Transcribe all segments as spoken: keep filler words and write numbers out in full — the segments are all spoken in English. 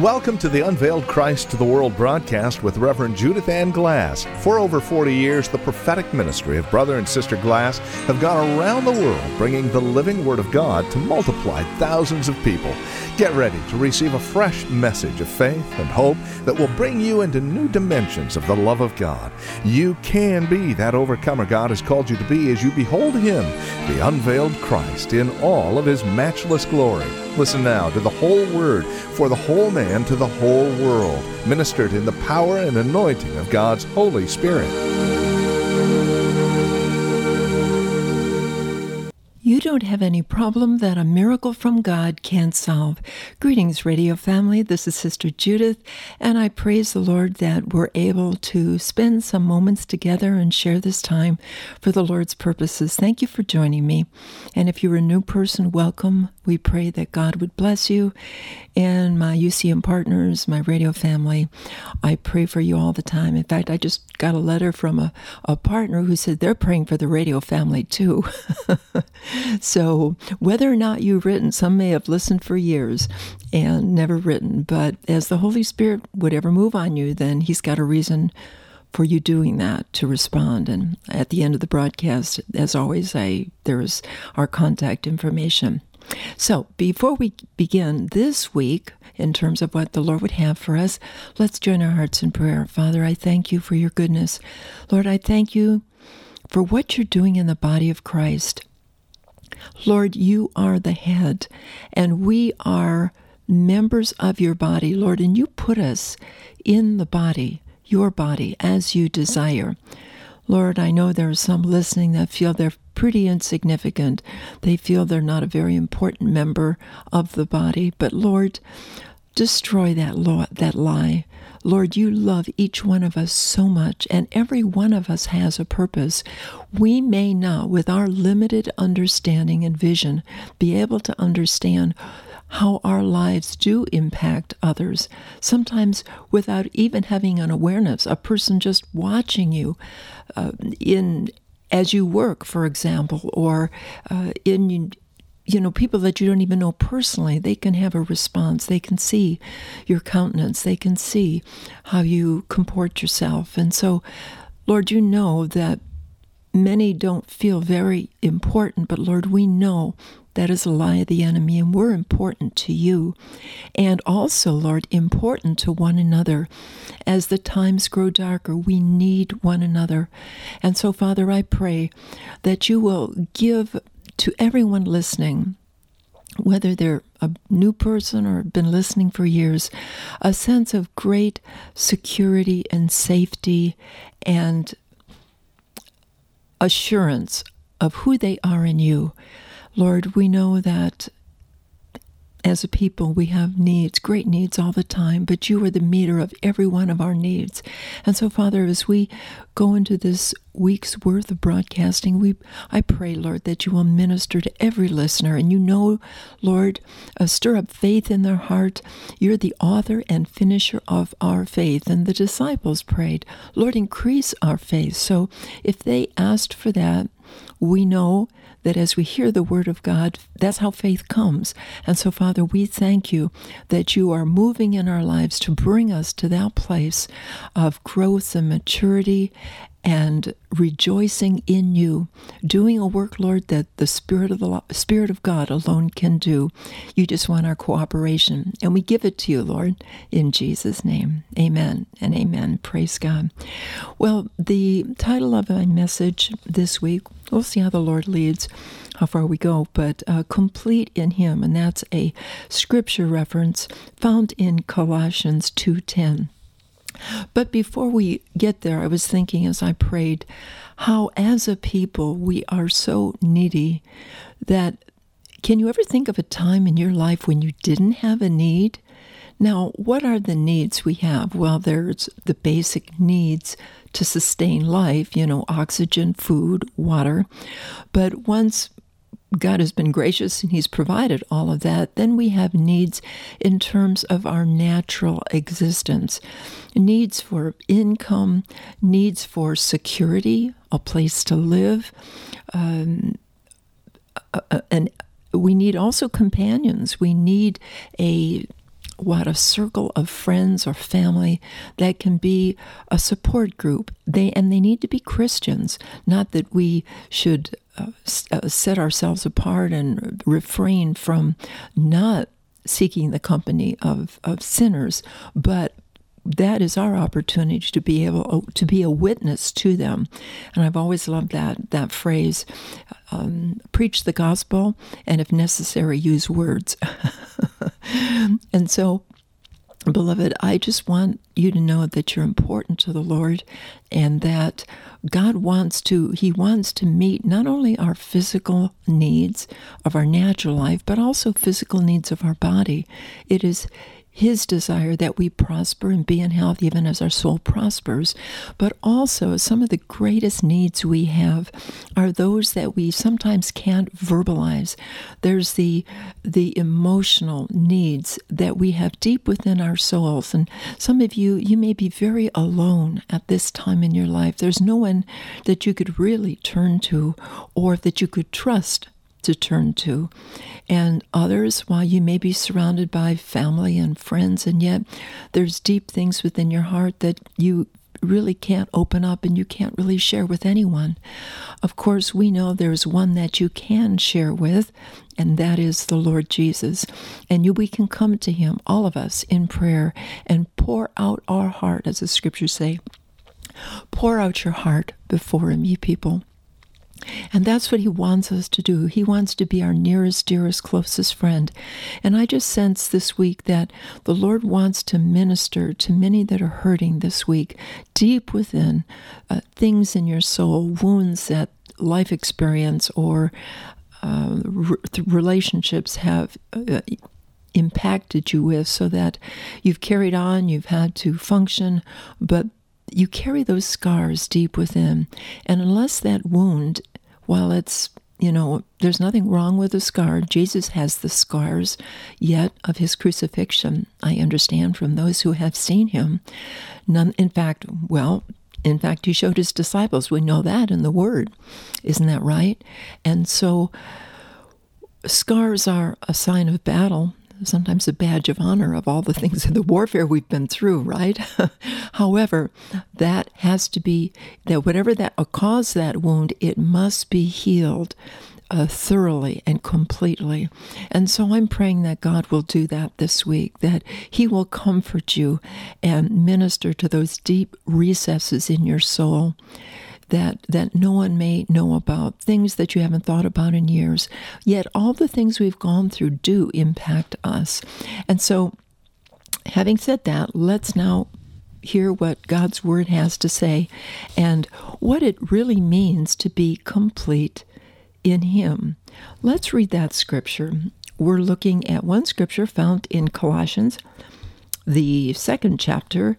Welcome to the Unveiled Christ to the World broadcast with Reverend Judith Ann Glass. For over forty years, the prophetic ministry of Brother and Sister Glass have gone around the world bringing the living Word of God to multiply thousands of people. Get ready to receive a fresh message of faith and hope that will bring you into new dimensions of the love of God. You can be that overcomer God has called you to be as you behold Him, the unveiled Christ, in all of His matchless glory. Listen now to the whole Word for the whole man to the whole world, ministered in the power and anointing of God's Holy Spirit. You don't have any problem that a miracle from God can't solve. Greetings, radio family. This is Sister Judith, and I praise the Lord that we're able to spend some moments together and share this time for the Lord's purposes. Thank you for joining me. And if you're a new person, welcome. We pray that God would bless you. And my U C M partners, my radio family, I pray for you all the time. In fact, I just got a letter from a, a partner who said they're praying for the radio family too. So whether or not you've written, some may have listened for years and never written, but as the Holy Spirit would ever move on you, then He's got a reason for you doing that, to respond. And at the end of the broadcast, as always, I there is our contact information. So before we begin this week, in terms of what the Lord would have for us, let's join our hearts in prayer. Father, I thank you for your goodness. Lord, I thank you for what you're doing in the body of Christ. Lord, you are the head, and we are members of your body, Lord, and you put us in the body, your body, as you desire. Lord, I know there are some listening that feel they're pretty insignificant. They feel they're not a very important member of the body. But Lord, destroy that law, that lie. Lord, you love each one of us so much, and every one of us has a purpose. We may not, with our limited understanding and vision, be able to understand how our lives do impact others, sometimes without even having an awareness. A person just watching you uh, in as you work, for example, or uh, in you know, people that you don't even know personally, they can have a response. They can see your countenance. They can see how you comport yourself. And so, Lord, you know that many don't feel very important, but Lord, we know that is a lie of the enemy, and we're important to you. And also, Lord, important to one another. As the times grow darker, we need one another. And so, Father, I pray that you will give to everyone listening, whether they're a new person or been listening for years, a sense of great security and safety and assurance of who they are in you. Lord, we know that as a people, we have needs, great needs all the time, but you are the meter of every one of our needs. And so, Father, as we go into this week's worth of broadcasting, we I pray, Lord, that you will minister to every listener. And you know, Lord, uh, stir up faith in their heart. You're the author and finisher of our faith. And the disciples prayed, Lord, increase our faith. So if they asked for that, we know that as we hear the word of God, that's how faith comes. And so, Father, we thank you that you are moving in our lives to bring us to that place of growth and maturity and rejoicing in you, doing a work, Lord, that the Spirit of the Spirit of God alone can do. You just want our cooperation, and we give it to you, Lord, in Jesus' name. Amen and amen. Praise God. Well, the title of my message this week, we'll see how the Lord leads, how far we go, but uh, complete in Him, and that's a scripture reference found in Colossians two ten. But before we get there, I was thinking as I prayed how as a people we are so needy that can you ever think of a time in your life when you didn't have a need? Now, what are the needs we have? Well, there's the basic needs to sustain life, you know, oxygen, food, water. But once God has been gracious and He's provided all of that, then we have needs in terms of our natural existence. Needs for income, needs for security, a place to live, um, and we need also companions. We need a what a circle of friends or family that can be a support group. They and they need to be Christians. Not that we should uh, uh, set ourselves apart and refrain from not seeking the company of, of sinners, but that is our opportunity to be able to be a witness to them. And I've always loved that that phrase, um, preach the gospel, and if necessary, use words. And so, beloved, I just want you to know that you're important to the Lord, and that God wants to, He wants to meet not only our physical needs of our natural life, but also physical needs of our body. It is His desire that we prosper and be in health even as our soul prospers. But also, some of the greatest needs we have are those that we sometimes can't verbalize. There's the the emotional needs that we have deep within our souls. And some of you, you may be very alone at this time in your life. There's no one that you could really turn to or that you could trust to turn to. And others, while you may be surrounded by family and friends, and yet there's deep things within your heart that you really can't open up and you can't really share with anyone. Of course, we know there's one that you can share with, and that is the Lord Jesus. And you, we can come to Him, all of us, in prayer and pour out our heart, as the scriptures say. Pour out your heart before Him, ye people. And that's what He wants us to do. He wants to be our nearest, dearest, closest friend. And I just sense this week that the Lord wants to minister to many that are hurting this week, deep within, uh, things in your soul, wounds that life experience or uh, re- relationships have uh, impacted you with, so that you've carried on, you've had to function, but you carry those scars deep within. And unless that wound, while it's, you know, there's nothing wrong with a scar, Jesus has the scars yet of His crucifixion. I understand from those who have seen Him. None, in fact, well, in fact, He showed His disciples. We know that in the Word. Isn't that right? And so scars are a sign of battle, sometimes a badge of honor of all the things of the warfare we've been through, right? However, that has to be, that whatever that caused that wound, it must be healed uh, thoroughly and completely. And so I'm praying that God will do that this week, that He will comfort you and minister to those deep recesses in your soul that that no one may know about, things that you haven't thought about in years. Yet all the things we've gone through do impact us. And so, having said that, let's now hear what God's Word has to say and what it really means to be complete in Him. Let's read that scripture. We're looking at one scripture found in Colossians, the second chapter,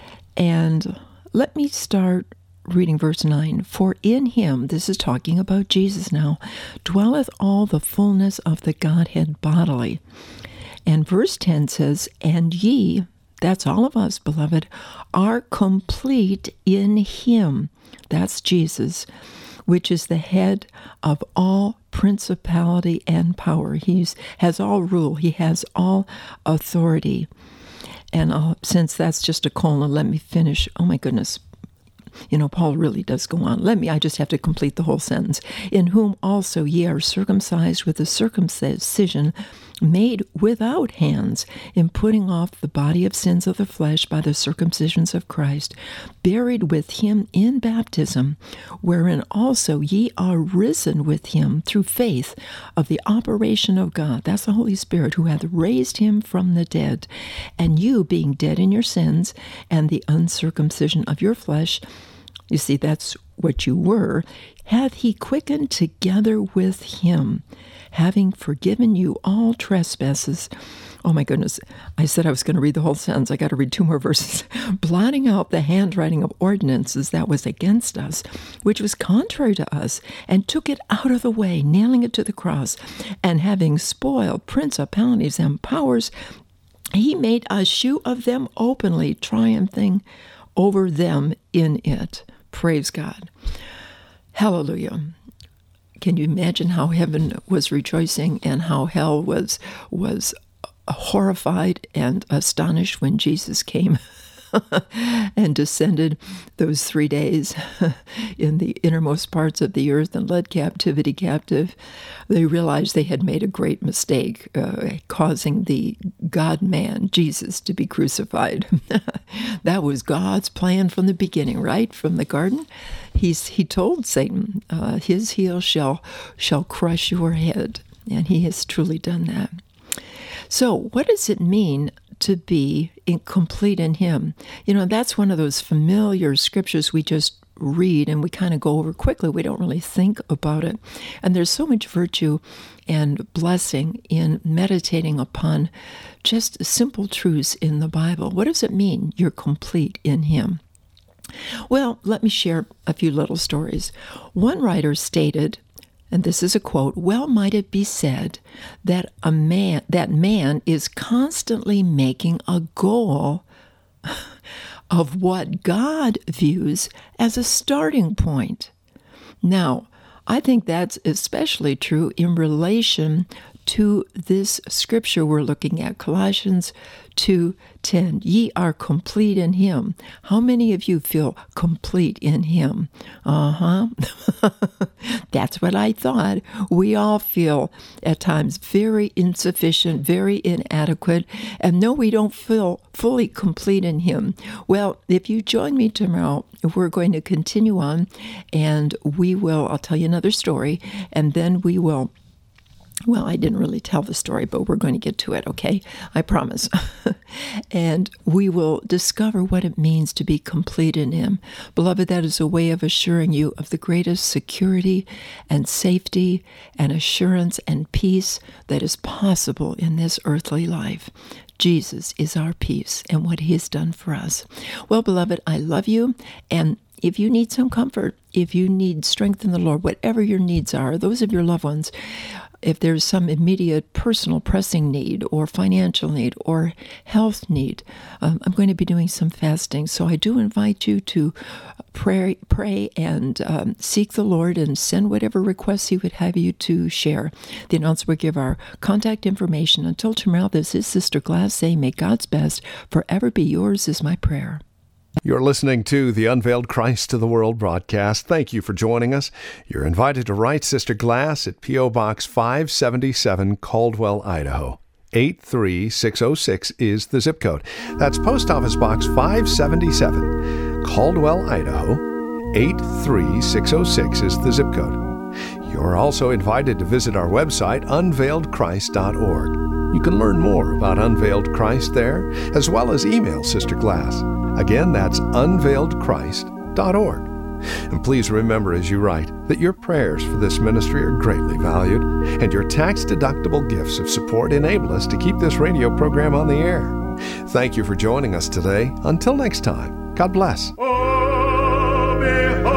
and let me start reading verse nine. For in Him, this is talking about Jesus now, dwelleth all the fullness of the Godhead bodily. And verse ten says, and ye, that's all of us, beloved, are complete in Him, that's Jesus, which is the head of all principality and power. He has all rule. He has all authority. And I'll, since that's just a colon, let me finish. Oh my goodness. You know, Paul really does go on. Let me, I just have to complete the whole sentence. In whom also ye are circumcised with a circumcision made without hands, in putting off the body of sins of the flesh by the circumcisions of Christ, buried with Him in baptism, wherein also ye are risen with Him through faith of the operation of God, that's the Holy Spirit, who hath raised Him from the dead. And you, being dead in your sins and the uncircumcision of your flesh, you see, that's what you were, hath He quickened together with Him, having forgiven you all trespasses. Oh my goodness, I said I was going to read the whole sentence. I got to read two more verses. Blotting out the handwriting of ordinances that was against us, which was contrary to us, and took it out of the way, nailing it to the cross, and having spoiled principalities and powers, He made a shew of them openly, triumphing over them in it. Praise God. Hallelujah. Can you imagine how heaven was rejoicing and how hell was was horrified and astonished when Jesus came and descended those three days in the innermost parts of the earth and led captivity captive. They realized they had made a great mistake, uh, causing the God-man, Jesus, to be crucified. That was God's plan from the beginning, right? From the garden. He's, he told Satan, uh, his heel shall, shall crush your head. And he has truly done that. So what does it mean to be complete in him? You know, that's one of those familiar scriptures we just read and we kind of go over quickly. We don't really think about it. And there's so much virtue and blessing in meditating upon just simple truths in the Bible. What does it mean you're complete in him? Well, let me share a few little stories. One writer stated, and this is a quote, "Well might it be said that a man that man is constantly making a goal of what God views as a starting point." Now, I think that's especially true in relation to this scripture we're looking at, Colossians two ten. Ye are complete in him. How many of you feel complete in him? Uh-huh. That's what I thought. We all feel at times very insufficient, very inadequate, and no, we don't feel fully complete in him. Well, if you join me tomorrow, we're going to continue on, and we will, I'll tell you another story, and then we will Well, I didn't really tell the story, but we're going to get to it, okay? I promise. And we will discover what it means to be complete in him. Beloved, that is a way of assuring you of the greatest security and safety and assurance and peace that is possible in this earthly life. Jesus is our peace and what he has done for us. Well, beloved, I love you, and if you need some comfort, if you need strength in the Lord, whatever your needs are, those of your loved ones, if there's some immediate personal pressing need or financial need or health need, um, I'm going to be doing some fasting. So I do invite you to pray, pray and um, seek the Lord and send whatever requests he would have you to share. The announcer will give our contact information. Until tomorrow, this is Sister Glass saying, may God's best forever be yours is my prayer. You're listening to the Unveiled Christ to the World broadcast. Thank you for joining us. You're invited to write Sister Glass at P O. Box five seventy-seven, Caldwell, Idaho. eight three six oh six is the zip code. That's Post Office Box five seventy-seven, Caldwell, Idaho. eight three six oh six is the zip code. You're also invited to visit our website, unveiled christ dot org. You can learn more about Unveiled Christ there, as well as email Sister Glass. Again, that's unveiled christ dot org. And please remember as you write that your prayers for this ministry are greatly valued, and your tax-deductible gifts of support enable us to keep this radio program on the air. Thank you for joining us today. Until next time, God bless. Oh, behold.